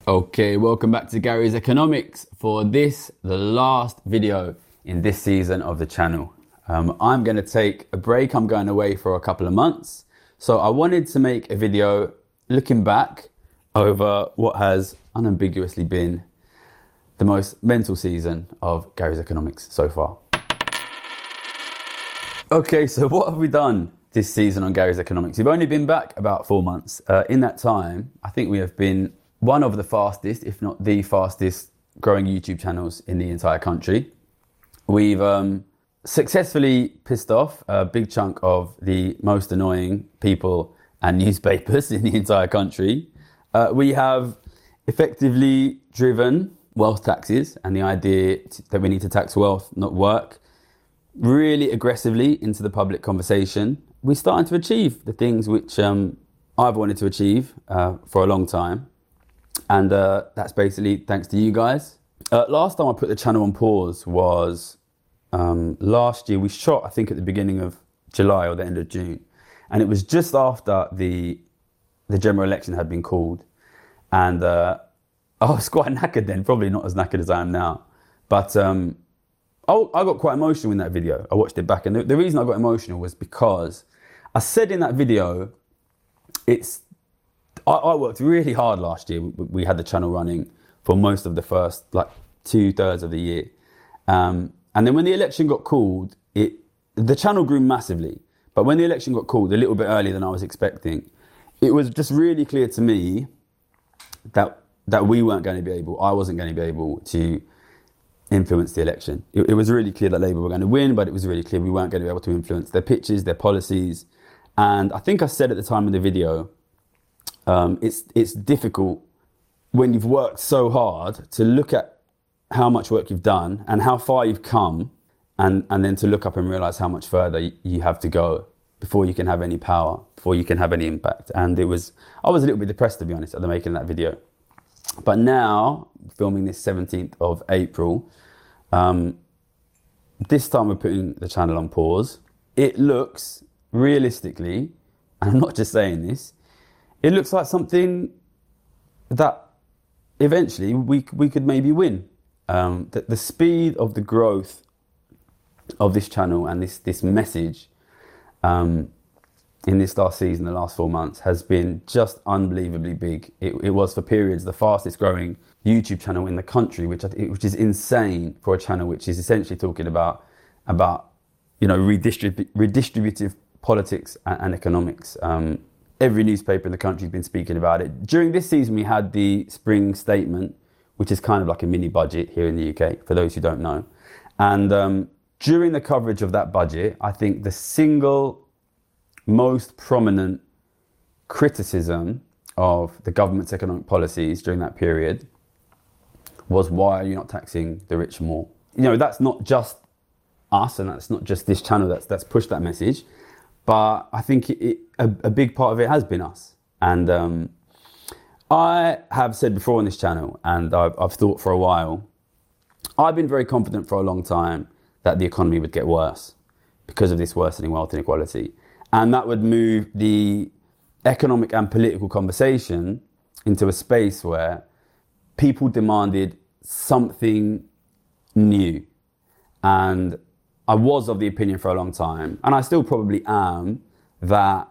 Okay, welcome back to Gary's Economics for the last video in this season of the channel. I'm going to take a break. I'm going away for a couple of months. So I wanted to make a video looking back over what has unambiguously been the most mental season of Gary's Economics so far. Okay, so what have we done this season on Gary's Economics? We've only been back about 4 months. In that time, I think we have been one of the fastest, if not the fastest, growing YouTube channels in the entire country. We've successfully pissed off a big chunk of the most annoying people and newspapers in the entire country. We have effectively driven wealth taxes and the idea that we need to tax wealth, not work, really aggressively into the public conversation. We're starting to achieve the things which I've wanted to achieve for a long time. And that's basically thanks to you guys. Last time I put the channel on pause was last year. We shot, I think, at the beginning of July or the end of June. And it was just after the general election had been called. And I was quite knackered then, probably not as knackered as I am now. But I got quite emotional in that video. I watched it back. And the reason I got emotional was because I said in that video, I worked really hard last year. We had the channel running for most of the first, 2/3 of the year. And then when the election got called, the channel grew massively. But when the election got called a little bit earlier than I was expecting, it was just really clear to me that we weren't going to be able, I wasn't going to be able to influence the election. It was really clear that Labour were going to win, but it was really clear we weren't going to be able to influence their pitches, their policies. And I think I said at the time of the video, it's difficult when you've worked so hard to look at how much work you've done and how far you've come, and then to look up and realize how much further you have to go before you can have any power, before you can have any impact. And I was a little bit depressed, to be honest, at the making of that video. But now, filming this 17th of April, this time we're putting the channel on pause. It looks realistically, and I'm not just saying this, it looks like something that eventually we could maybe win. The speed of the growth of this channel and this message in this last season, the last 4 months, has been just unbelievably big. It was for periods the fastest growing YouTube channel in the country, which is insane for a channel which is essentially talking about redistributive politics and economics. Every newspaper in the country has been speaking about it. During this season, we had the Spring Statement, which is kind of like a mini budget here in the UK, for those who don't know. And during the coverage of that budget, I think the single most prominent criticism of the government's economic policies during that period was, why are you not taxing the rich more? That's not just us, and that's not just this channel that's pushed that message. But I think a big part of it has been us. And I have said before on this channel, and I've thought for a while, I've been very confident for a long time that the economy would get worse because of this worsening wealth inequality. And that would move the economic and political conversation into a space where people demanded something new. And I was of the opinion for a long time, and I still probably am, that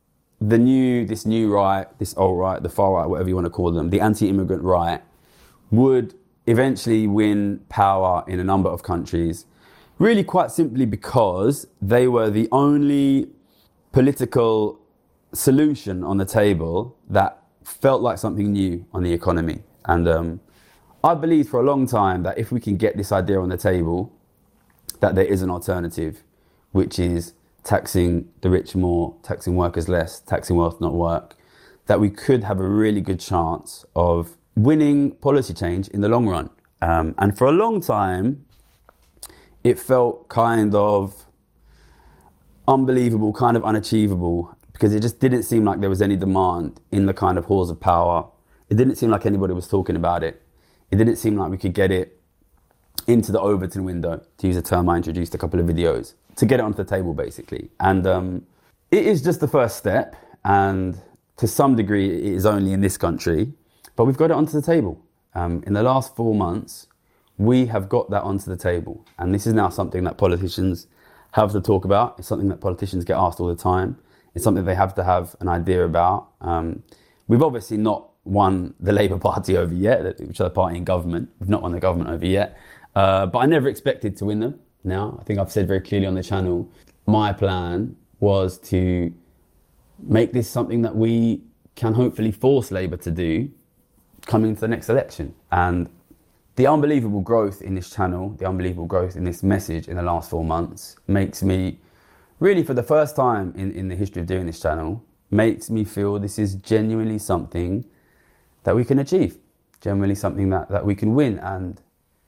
this new right, this alt-right, the far right, whatever you want to call them, the anti-immigrant right, would eventually win power in a number of countries, really quite simply because they were the only political solution on the table that felt like something new on the economy. And I believed for a long time that if we can get this idea on the table, that there is an alternative, which is taxing the rich more, taxing workers less, taxing wealth, not work, that we could have a really good chance of winning policy change in the long run. And for a long time, it felt kind of unbelievable, kind of unachievable, because it just didn't seem like there was any demand in the kind of halls of power. It didn't seem like anybody was talking about it. It didn't seem like we could get it into the Overton window, to use a term I introduced a couple of videos, to get it onto the table, basically. And it is just the first step, and to some degree it is only in this country. But we've got it onto the table. In the last 4 months, we have got that onto the table. And this is now something that politicians have to talk about. It's something that politicians get asked all the time. It's something they have to have an idea about. We've obviously not won the Labour Party over yet, which are the party in government. We've not won the government over yet. But I never expected to win them. Now, I think I've said very clearly on the channel, my plan was to make this something that we can hopefully force Labour to do coming to the next election. And the unbelievable growth in this channel, the unbelievable growth in this message in the last 4 months makes me, really for the first time in the history of doing this channel, makes me feel this is genuinely something that we can achieve, genuinely something that we can win. And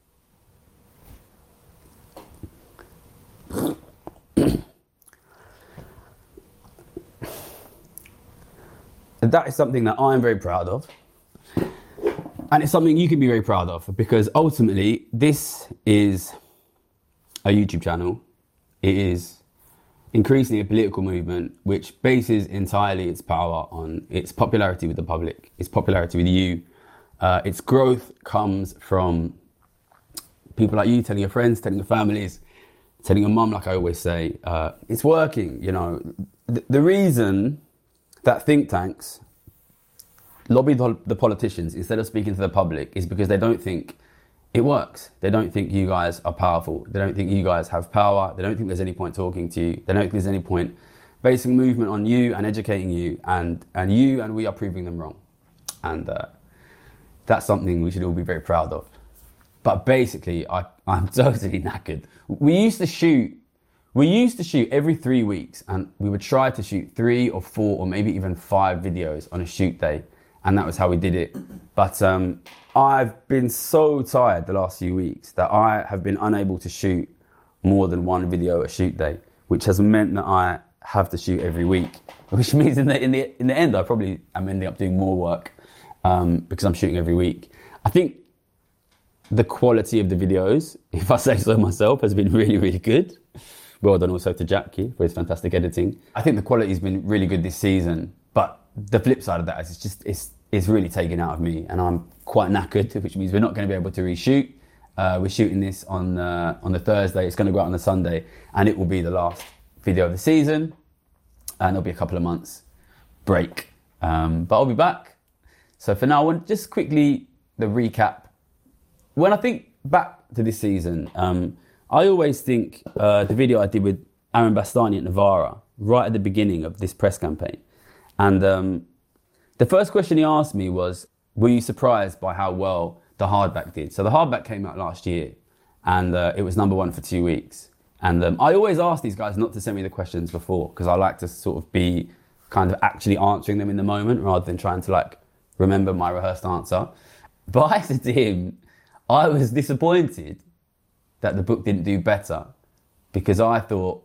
that is something that I'm very proud of. And it's something you can be very proud of, because ultimately this is a YouTube channel. It is increasingly a political movement which bases entirely its power on its popularity with the public, its popularity with you. Its growth comes from people like you telling your friends, telling your families, telling your mum, like I always say. It's working, you know. The reason that think tanks lobby the politicians instead of speaking to the public is because they don't think it works. They don't think you guys are powerful. They don't think you guys have power. They don't think there's any point talking to you. They don't think there's any point basing movement on you and educating you, and we are proving them wrong. And that's something we should all be very proud of. But basically, I'm totally knackered. We used to shoot every 3 weeks, and we would try to shoot 3 or 4 or maybe even 5 videos on a shoot day. And that was how we did it. But I've been so tired the last few weeks that I have been unable to shoot more than 1 video a shoot day, which has meant that I have to shoot every week, which means in the end, I probably am ending up doing more work because I'm shooting every week. I think the quality of the videos, if I say so myself, has been really, really good. Well done also to Jackie for his fantastic editing. I think the quality has been really good this season, but the flip side of that is it's really taken out of me, and I'm quite knackered, which means we're not going to be able to reshoot. We're shooting this on the Thursday. It's going to go out on the Sunday, and it will be the last video of the season, and there'll be a couple of months break. But I'll be back. So for now, I want just quickly the recap. When I think back to this season, I always think the video I did with Aaron Bastani at Novara, right at the beginning of this press campaign. And the first question he asked me was, were you surprised by how well the hardback did? So the hardback came out last year, and it was #1 for 2 weeks. And I always ask these guys not to send me the questions before, because I like to sort of be kind of actually answering them in the moment rather than trying to like remember my rehearsed answer. But I said to him, I was disappointed that the book didn't do better, because I thought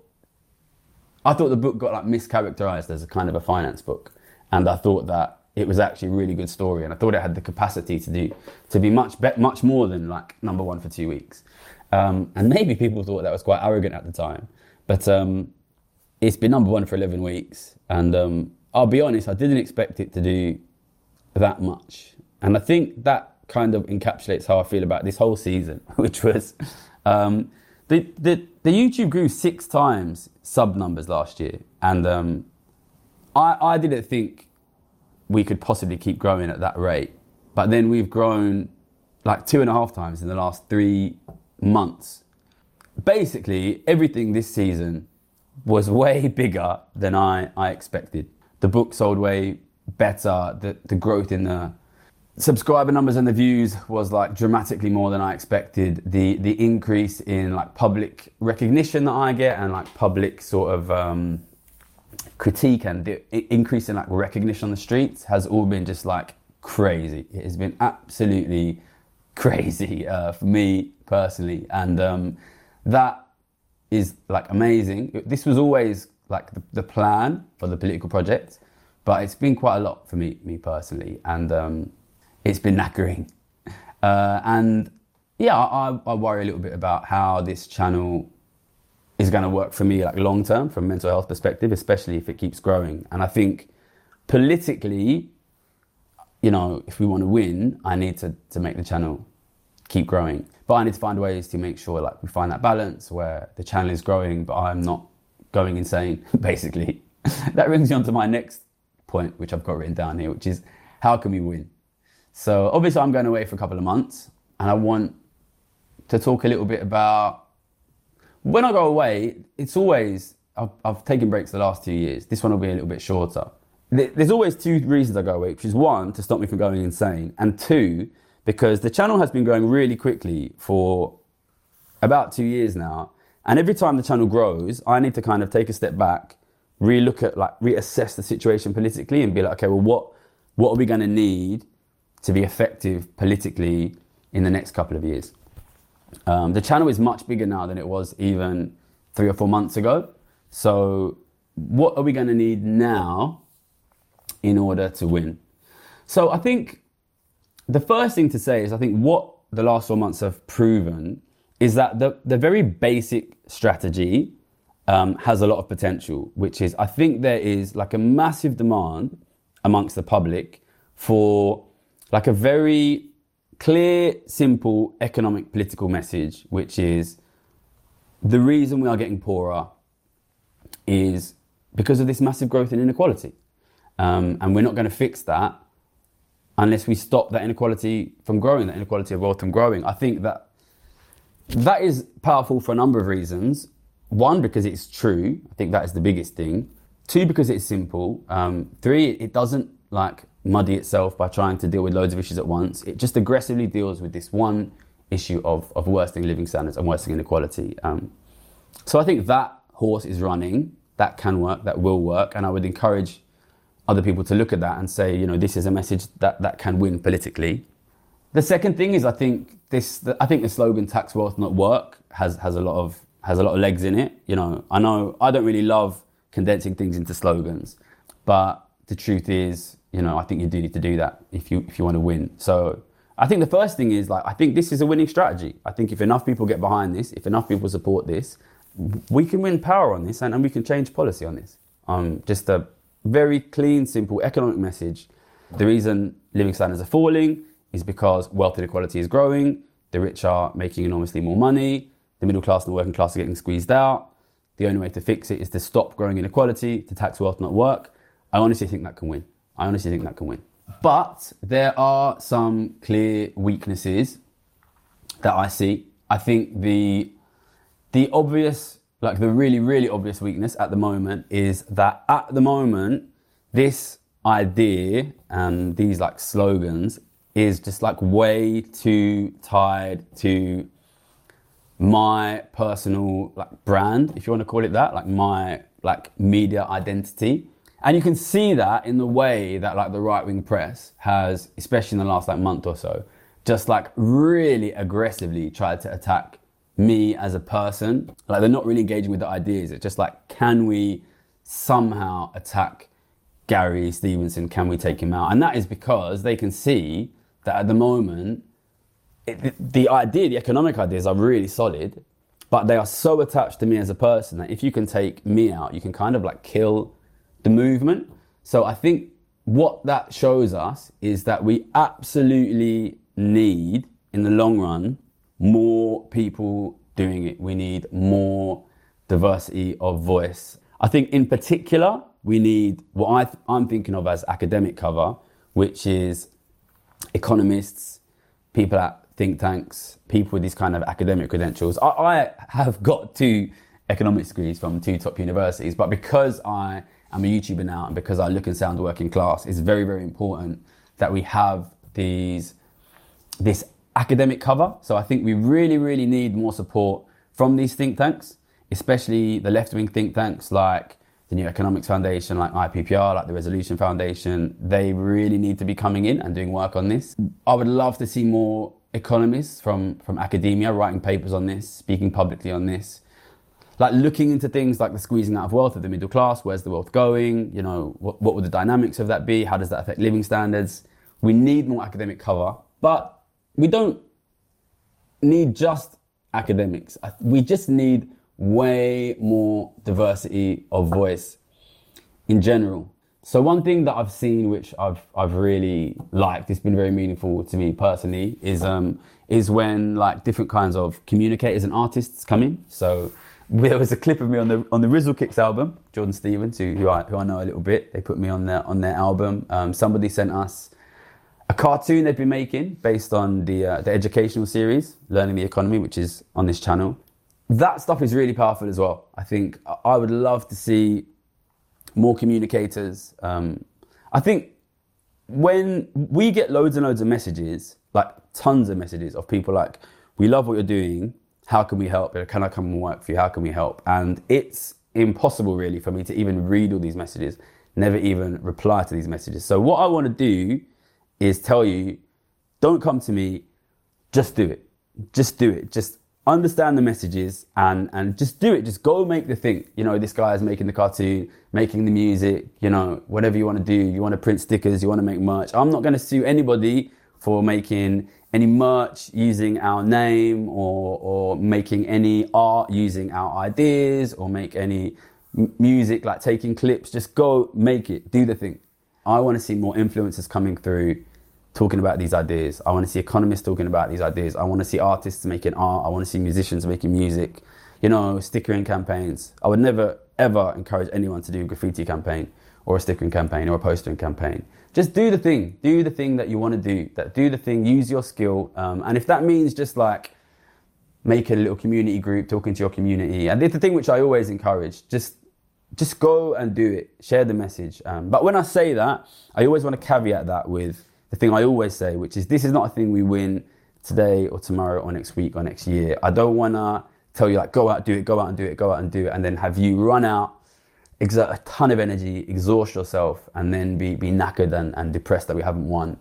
the book got like mischaracterized as a kind of a finance book, and I thought that it was actually a really good story, and I thought it had the capacity to be much more than like #1 for 2 weeks. And maybe people thought that was quite arrogant at the time, but it's been #1 for 11 weeks, and I'll be honest, I didn't expect it to do that much, and I think that kind of encapsulates how I feel about this whole season, which was the YouTube grew 6 times sub numbers last year, and I didn't think we could possibly keep growing at that rate, but then we've grown like 2.5 times in the last 3 months. Basically, everything this season was way bigger than I expected. The book sold way better. The growth in the subscriber numbers and the views was like dramatically more than I expected. The increase in like public recognition that I get, and like public sort of critique, and the increase in like recognition on the streets has all been just like crazy. It has been absolutely crazy for me personally, and that is like amazing. This was always like the plan for the political project, but it's been quite a lot for me personally, and it's been knackering. And yeah, I worry a little bit about how this channel is going to work for me like long term from a mental health perspective, especially if it keeps growing. And I think politically, if we want to win, I need to make the channel keep growing. But I need to find ways to make sure like we find that balance where the channel is growing, but I'm not going insane, basically. That brings me on to my next point, which I've got written down here, which is how can we win? So obviously I'm going away for a couple of months, and I want to talk a little bit about when I go away. It's always, I've taken breaks the last 2 years. This one will be a little bit shorter. There's always two reasons I go away, which is one, to stop me from going insane, and two, because the channel has been growing really quickly for about 2 years now. And every time the channel grows, I need to kind of take a step back, reassess the situation politically and be like, okay, well, what are we going to need to be effective politically in the next couple of years? The channel is much bigger now than it was even 3 or 4 months ago. So what are we going to need now in order to win? So I think the first thing to say is I think what the last 4 months have proven is that the very basic strategy has a lot of potential, which is I think there is like a massive demand amongst the public for like a very clear, simple economic political message, which is the reason we are getting poorer is because of this massive growth in inequality. And we're not going to fix that unless we stop that inequality from growing, that inequality of wealth from growing. I think that is powerful for a number of reasons. One, because it's true. I think that is the biggest thing. Two, because it's simple. Three, it doesn't like muddy itself by trying to deal with loads of issues at once. It just aggressively deals with this one issue of worsening living standards and worsening inequality. So I think that horse is running. That can work, that will work. And I would encourage other people to look at that and say, this is a message that can win politically. The second thing is I think the slogan "tax wealth, not work" has a lot of legs in it. I know I don't really love condensing things into slogans, but the truth is, I think you do need to do that if you want to win. So I think the first thing is I think this is a winning strategy. I think if enough people get behind this, if enough people support this, we can win power on this and we can change policy on this. Just a very clean, simple economic message. The reason living standards are falling is because wealth inequality is growing. The rich are making enormously more money. The middle class and the working class are getting squeezed out. The only way to fix it is to stop growing inequality, to tax wealth, not work. I honestly think that can win. But there are some clear weaknesses that I see. I think the obvious, the really, really obvious weakness at the moment is that at the moment, this idea and these slogans is just way too tied to my personal brand, if you want to call it that, my media identity. And you can see that in the way that the right-wing press has, especially in the last month or so, just really aggressively tried to attack me as a person. They're not really engaging with the ideas. It's just can we somehow attack Gary Stevenson? Can we take him out? And that is because they can see that at the moment, the economic ideas are really solid, but they are so attached to me as a person that if you can take me out, you can kind of kill the movement. So I think what that shows us is that we absolutely need, in the long run, more people doing it. We need more diversity of voice. I think in particular, we need what I'm thinking of as academic cover, which is economists, people at think tanks, people with these kind of academic credentials. I have got 2 economics degrees from 2 top universities, but because I am a YouTuber now and because I look and sound working class, it's very, very important that we have this academic cover. So I think we really, really need more support from these think tanks, especially the left-wing think tanks like the New Economics Foundation, like IPPR, like the Resolution Foundation. They really need to be coming in and doing work on this. I would love to see more economists from academia writing papers on this, speaking publicly on this, looking into things like the squeezing out of wealth of the middle class. Where's the wealth going? What would the dynamics of that be? How does that affect living standards? We need more academic cover, but we don't need just academics. We just need way more diversity of voice in general. So one thing that I've seen, which I've really liked, it's been very meaningful to me personally, is when like different kinds of communicators and artists come in. So there was a clip of me on the Rizzle Kicks album, Jordan Stevens, who I know a little bit. They put me on their album. Somebody sent us a cartoon they've been making based on the educational series, Learning the Economy, which is on this channel. That stuff is really powerful as well. I think I would love to see more communicators. I think when we get loads and loads of messages, like tons of messages of people like, we love what you're doing, how can we help? Can I come and work for you? How can we help? And it's impossible really for me to even read all these messages, never even reply to these messages. So what I want to do is tell you, don't come to me, just do it. Just do it. Just understand the messages and just do it. Just go make the thing. You know, this guy is making the cartoon, making the music, you know, whatever you want to do. You want to print stickers, you want to make merch. I'm not going to sue anybody for making any merch using our name or making any art using our ideas or make any music, like taking clips. Just go make it, do the thing. I want to see more influencers coming through talking about these ideas. I want to see economists talking about these ideas. I want to see artists making art. I want to see musicians making music, you know, stickering campaigns. I would never, ever encourage anyone to do a graffiti campaign or a stickering campaign or a postering campaign. Just do the thing. Do the thing that you want to do. Do the thing, use your skill. And if that means just like make a little community group, talking to your community. And it's the thing which I always encourage, just go and do it. Share the message. But when I say that, I always want to caveat that with the thing I always say, which is this is not a thing we win today or tomorrow or next week or next year. I don't want to tell you like, go out, do it, go out and do it, go out and do it. And then have you run out, exert a ton of energy, exhaust yourself, and then be knackered and depressed that we haven't won.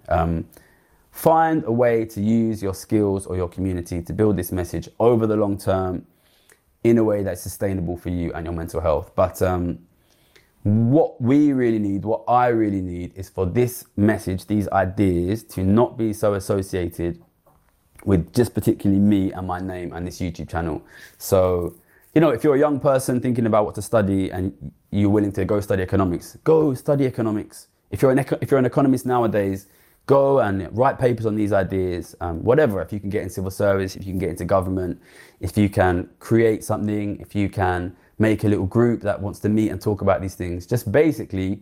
Find a way to use your skills or your community to build this message over the long term in a way that's sustainable for you and your mental health. But what we really need, what I really need, is for this message, these ideas, to not be so associated with just particularly me and my name and this YouTube channel. So, you know, if you're a young person thinking about what to study and you're willing to go study economics, go study economics. If you're an economist nowadays, go and write papers on these ideas, whatever. If you can get in civil service, if you can get into government, if you can create something, if you can make a little group that wants to meet and talk about these things, just basically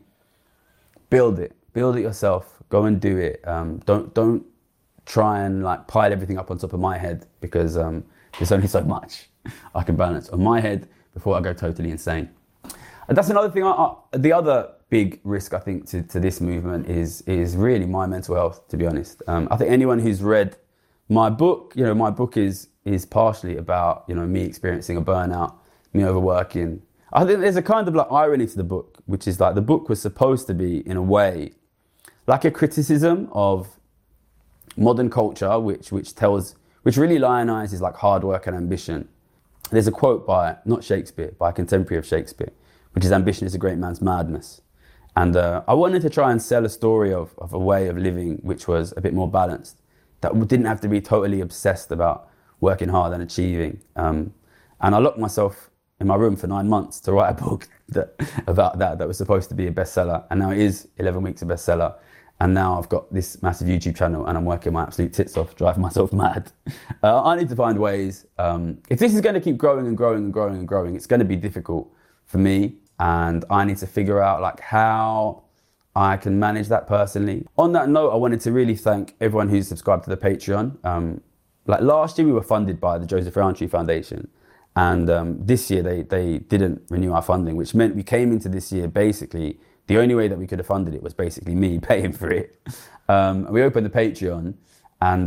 build it yourself. Go and do it. Don't try and like pile everything up on top of my head, because there's only so much I can balance on my head before I go totally insane. And that's another thing. The other big risk I think to this movement is really my mental health, to be honest. I think anyone who's read my book, you know, my book is partially about, you know, me experiencing a burnout, me overworking. I think there's a kind of like irony to the book, which is like the book was supposed to be, in a way, like a criticism of modern culture, which really lionizes like hard work and ambition. There's a quote by, not Shakespeare, by a contemporary of Shakespeare, which is, "Ambition is a great man's madness." And I wanted to try and sell a story of a way of living which was a bit more balanced, that didn't have to be totally obsessed about working hard and achieving. And I locked myself in my room for 9 months to write a book about that was supposed to be a bestseller. And now it is 11 weeks a bestseller. And now I've got this massive YouTube channel and I'm working my absolute tits off, driving myself mad. I need to find ways. If this is going to keep growing and growing and growing and growing, it's going to be difficult for me. And I need to figure out like how I can manage that personally. On that note, I wanted to really thank everyone who's subscribed to the Patreon. Like last year we were funded by the Joseph Rowntree Foundation. And this year they didn't renew our funding, which meant we came into this year basically, the only way that we could have funded it was basically me paying for it. We opened the Patreon, and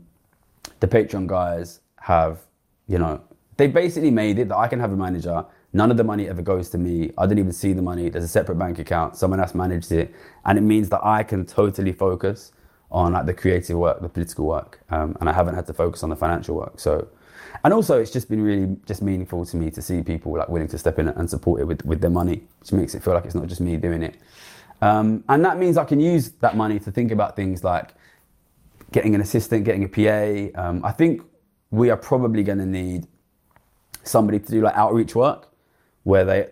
the Patreon guys have, you know, they basically made it that I can have a manager. None of the money ever goes to me. I don't even see the money. There's a separate bank account. Someone else manages it. And it means that I can totally focus on like the creative work, the political work. And I haven't had to focus on the financial work. So, and also it's just been really just meaningful to me to see people like willing to step in and support it with their money, which makes it feel like it's not just me doing it. And that means I can use that money to think about things like getting an assistant, getting a PA. I think we are probably going to need somebody to do like outreach work, where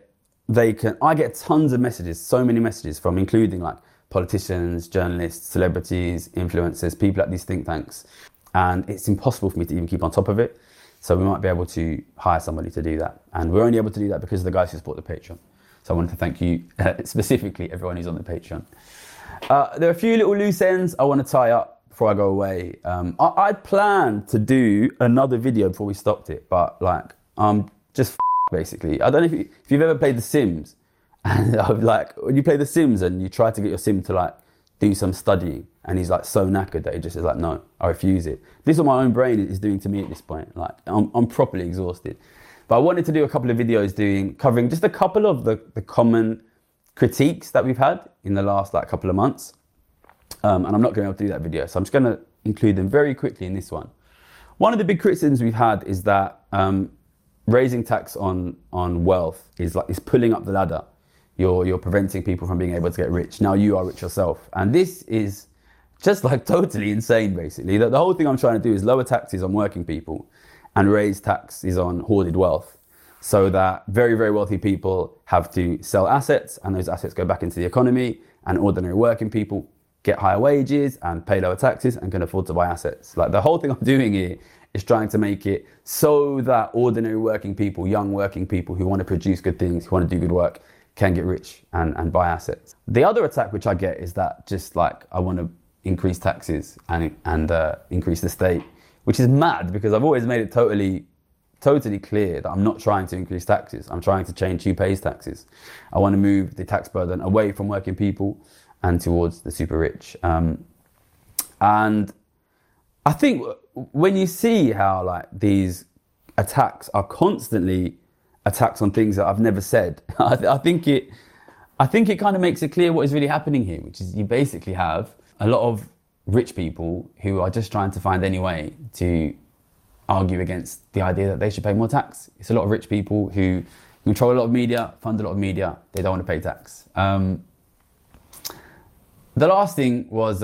I get tons of messages, so many messages from including like politicians, journalists, celebrities, influencers, people at these think tanks. And it's impossible for me to even keep on top of it. So we might be able to hire somebody to do that. And we're only able to do that because of the guys who support the Patreon. So I wanted to thank you, specifically everyone who's on the Patreon. There are a few little loose ends I want to tie up before I go away. I planned to do another video before we stopped it, but like, just basically. I don't know if you've ever played The Sims. And I'm like, when you play The Sims and you try to get your sim to like do some studying, and he's like so knackered that he just is like, no, I refuse it. This is what my own brain is doing to me at this point. Like, I'm properly exhausted. But I wanted to do a couple of videos covering just a couple of the common critiques that we've had in the last like couple of months. And I'm not going to be able to do that video, so I'm just going to include them very quickly in this one. One of the big criticisms we've had is that raising tax on wealth is pulling up the ladder. You're preventing people from being able to get rich. Now you are rich yourself. And this is just like totally insane, basically. The whole thing I'm trying to do is lower taxes on working people and raise taxes on hoarded wealth, so that very, very wealthy people have to sell assets, and those assets go back into the economy, and ordinary working people get higher wages and pay lower taxes and can afford to buy assets. Like, the whole thing I'm doing here is trying to make it so that ordinary working people, young working people who want to produce good things, who want to do good work, can get rich and buy assets. The other attack which I get is that just like I want to increase taxes and increase the state, which is mad because I've always made it totally clear that I'm not trying to increase taxes. I'm trying to change who pays taxes. I want to move the tax burden away from working people and towards the super rich. And I think when you see how like these attacks are constantly attacks on things that I've never said, I think it kind of makes it clear what is really happening here, which is you basically have a lot of rich people who are just trying to find any way to argue against the idea that they should pay more tax. It's a lot of rich people who control a lot of media, fund a lot of media. They don't want to pay tax. The last thing was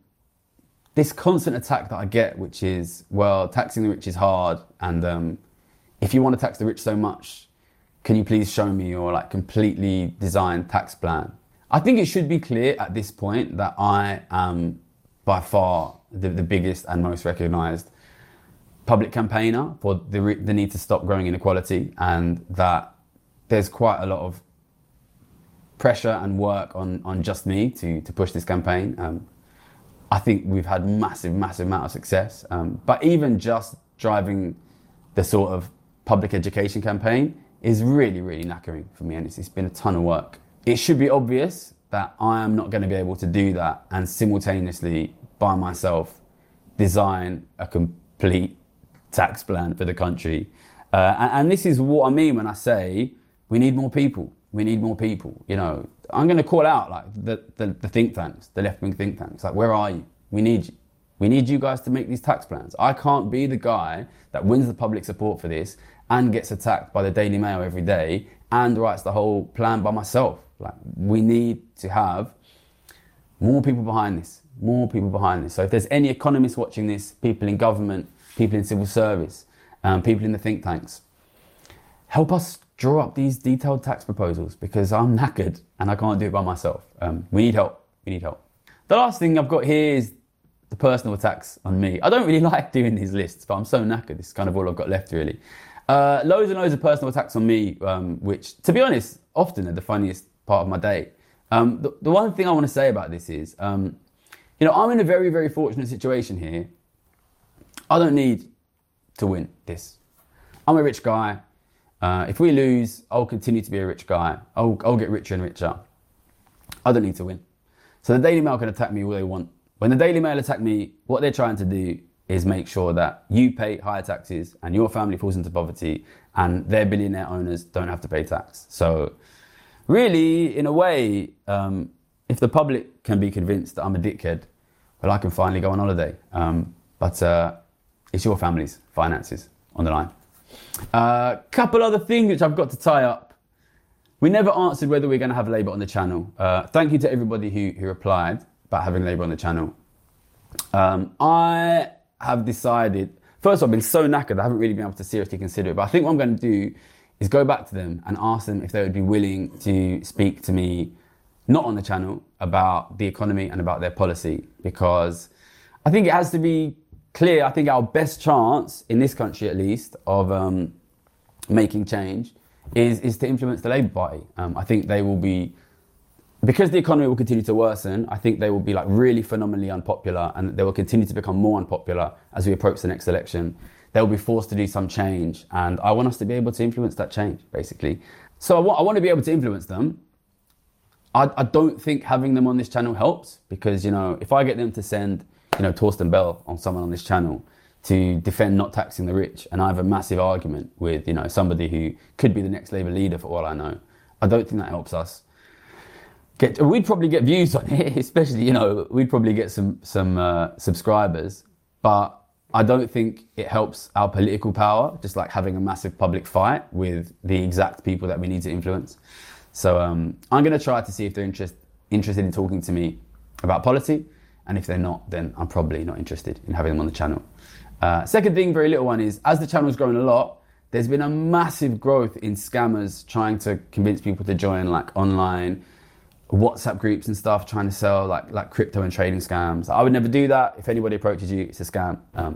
this constant attack that I get, which is, well, taxing the rich is hard, and if you want to tax the rich so much, can you please show me your like completely designed tax plan? I think it should be clear at this point that I am by far the biggest and most recognised public campaigner for the need to stop growing inequality, and that there's quite a lot of pressure and work on just me to push this campaign. I think we've had massive amount of success, but even just driving the sort of public education campaign is really knackering for me, and it's been a ton of work. It should be obvious that I am not going to be able to do that and simultaneously by myself design a complete tax plan for the country. And this is what I mean when I say we need more people. We need more people. You know, I'm going to call out like the think tanks, the left-wing think tanks. Like, where are you? We need you. We need you guys to make these tax plans. I can't be the guy that wins the public support for this and gets attacked by the Daily Mail every day and writes the whole plan by myself. Like, we need to have more people behind this. More people behind this. So if there's any economists watching this, people in government, people in civil service, people in the think tanks, help us draw up these detailed tax proposals, because I'm knackered and I can't do it by myself. We need help. We need help. The last thing I've got here is the personal attacks on me. I don't really like doing these lists, but I'm so knackered. This is kind of all I've got left, really. Loads and loads of personal attacks on me, which, to be honest, often are the funniest part of my day. The one thing I want to say about this is, you know, I'm in a very, very fortunate situation here. I don't need to win this. I'm a rich guy. If we lose, I'll continue to be a rich guy. I'll get richer and richer. I don't need to win. So the Daily Mail can attack me all they want. When the Daily Mail attack me, what they're trying to do is make sure that you pay higher taxes and your family falls into poverty and their billionaire owners don't have to pay tax. So really, in a way, if the public can be convinced that I'm a dickhead, well, I can finally go on holiday. But it's your family's finances on the line. Couple other things which I've got to tie up. We never answered whether we're going to have Labour on the channel. Thank you to everybody who replied about having Labour on the channel. I have decided, first of all, I've been so knackered, I haven't really been able to seriously consider it, but I think what I'm going to do is go back to them and ask them if they would be willing to speak to me, not on the channel, about the economy and about their policy. Because I think it has to be clear, I think our best chance, in this country at least, of making change is to influence the Labour Party. I think they will be, because the economy will continue to worsen, I think they will be like really phenomenally unpopular, and they will continue to become more unpopular as we approach the next election. They'll be forced to do some change, and I want us to be able to influence that change, basically. So I want to be able to influence them. I don't think having them on this channel helps, because, if I get them to send, Torsten Bell on someone on this channel to defend not taxing the rich, and I have a massive argument with, somebody who could be the next Labour leader for all I know, I don't think that helps us. We'd probably get views on it, especially, we'd probably get some subscribers, but I don't think it helps our political power, just like having a massive public fight with the exact people that we need to influence. So I'm going to try to see if they're interested in talking to me about policy, and if they're not, then I'm probably not interested in having them on the channel. Second thing, very little one, is as the channel's grown a lot, there's been a massive growth in scammers trying to convince people to join like online WhatsApp groups and stuff, trying to sell like crypto and trading scams. I would never do that. If anybody approaches you, it's a scam.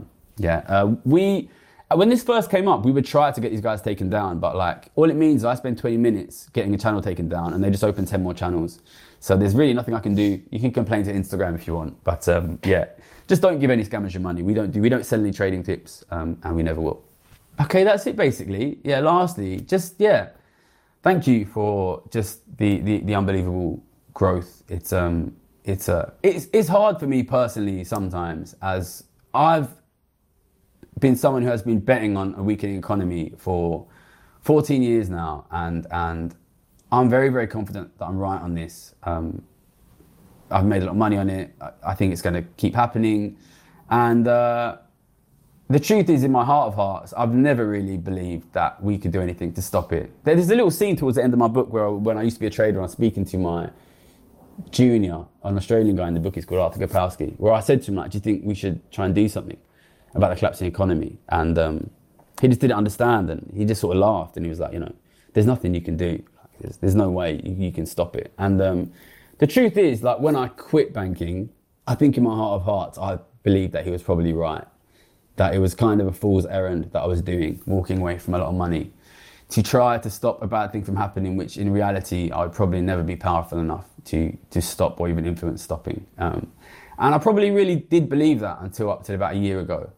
When this first came up, we would try to get these guys taken down, but like all it means is I spend 20 minutes getting a channel taken down, and they just open 10 more channels. So there's really nothing I can do. You can complain to Instagram if you want, but just don't give any scammers your money. We don't sell any trading tips, and we never will. Okay, that's it basically. Yeah, lastly, thank you for just the unbelievable growth. It's hard for me personally sometimes, as I've been someone who has been betting on a weakening economy for 14 years now, and I'm very, very confident that I'm right on this. I've made a lot of money on it. I think it's going to keep happening, and the truth is, in my heart of hearts, I've never really believed that we could do anything to stop it. There's a little scene towards the end of my book where when I used to be a trader, I was speaking to my junior, an Australian guy in the book, he's called Arthur Gopowski, where I said to him, like, do you think we should try and do something about the collapsing economy? And he just didn't understand, and he just sort of laughed, and he was like, there's nothing you can do. There's no way you can stop it. And the truth is, like, when I quit banking, I think in my heart of hearts, I believed that he was probably right. That it was kind of a fool's errand that I was doing, walking away from a lot of money to try to stop a bad thing from happening, which in reality, I would probably never be powerful enough to stop or even influence stopping. And I probably really did believe that until up to about a year ago.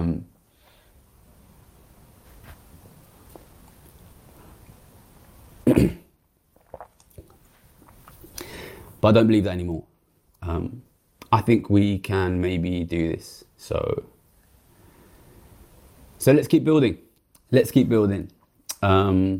But I don't believe that anymore. I think we can maybe do this. So let's keep building. Let's keep building. There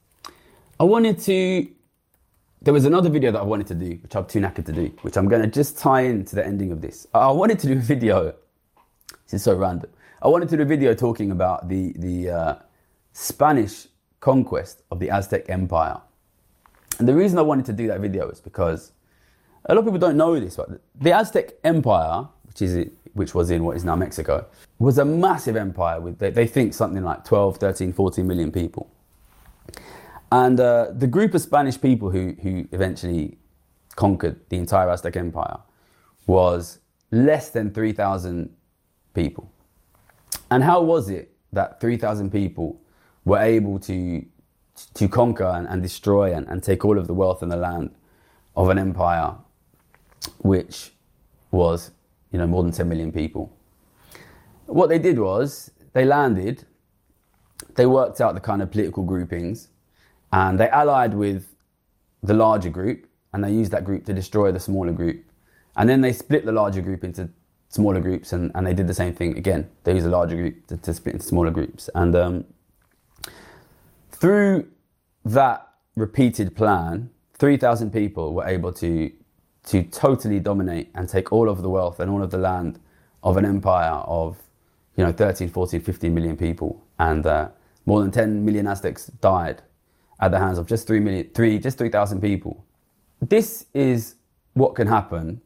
was another video that I wanted to do, which I'm too knackered to do, which I'm going to just tie into the ending of this. I wanted to do a video. This is so random. I wanted to do a video talking about the Spanish conquest of the Aztec Empire. And the reason I wanted to do that video is because a lot of people don't know this, but the Aztec Empire, which was in what is now Mexico, was a massive empire with, they think, something like 12, 13, 14 million people. And the group of Spanish people who eventually conquered the entire Aztec Empire was less than 3,000 people. And how was it that 3,000 people were able to conquer and destroy and take all of the wealth and the land of an empire which was, more than 10 million people? What they did was they landed, they worked out the kind of political groupings, and they allied with the larger group, and they used that group to destroy the smaller group. And then they split the larger group into smaller groups, and they did the same thing again. They used the larger group to split into smaller groups. And through that repeated plan, 3,000 people were able to totally dominate and take all of the wealth and all of the land of an empire of 13, 14, 15 million people. And more than 10 million Aztecs died at the hands of just 3,000 people. This is what can happen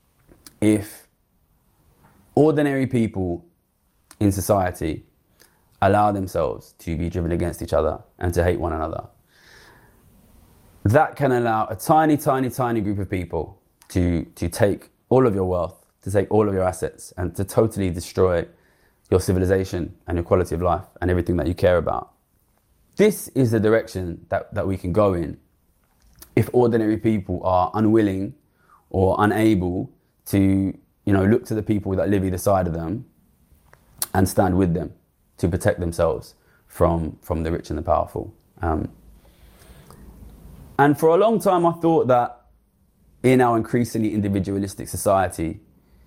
if ordinary people in society allow themselves to be driven against each other and to hate one another. That can allow a tiny, tiny, tiny group of people to take all of your wealth, to take all of your assets, and to totally destroy your civilization and your quality of life and everything that you care about. This is the direction that we can go in if ordinary people are unwilling or unable to, look to the people that live either side of them and stand with them to protect themselves from the rich and the powerful. And for a long time, I thought that in our increasingly individualistic society,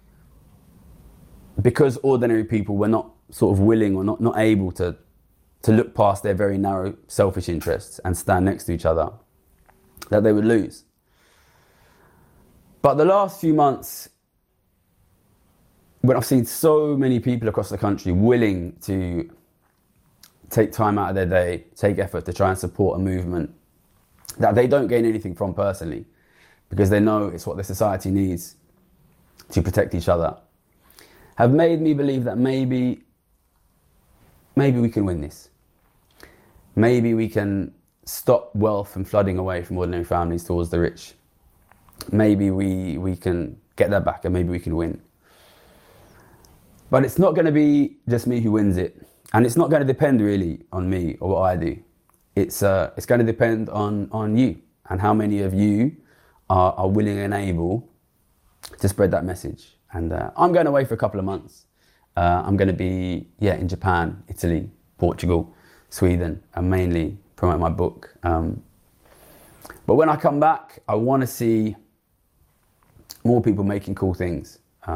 because ordinary people were not sort of willing or not able to look past their very narrow selfish interests and stand next to each other, that they would lose. But the last few months, when I've seen so many people across the country willing to take time out of their day, take effort to try and support a movement that they don't gain anything from personally, because they know it's what the society needs to protect each other, have made me believe that maybe we can win this. Maybe we can stop wealth from flooding away from ordinary families towards the rich. Maybe we can get that back, and maybe we can win. But it's not going to be just me who wins it. And it's not going to depend really on me or what I do. It's going to depend on you and how many of you are willing and able to spread that message. And I'm going away for a couple of months. I'm going to be in Japan, Italy, Portugal, Sweden, and mainly promote my book. But when I come back, I want to see more people making cool things.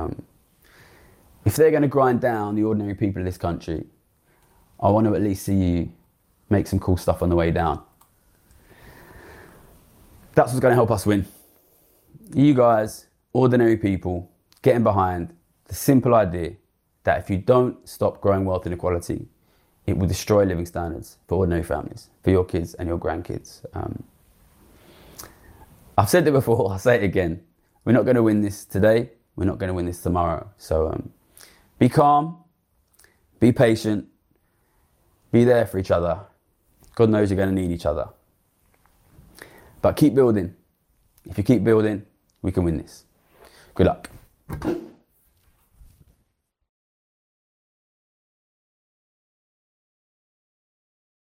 If they're going to grind down the ordinary people of this country, I want to at least see you make some cool stuff on the way down. That's what's going to help us win. You guys, ordinary people, getting behind the simple idea that if you don't stop growing wealth inequality, it will destroy living standards for ordinary families, for your kids and your grandkids. I've said it before, I'll say it again. We're not going to win this today. We're not going to win this tomorrow. So be calm, be patient, be there for each other. God knows you're going to need each other. But keep building. If you keep building, we can win this. Good luck.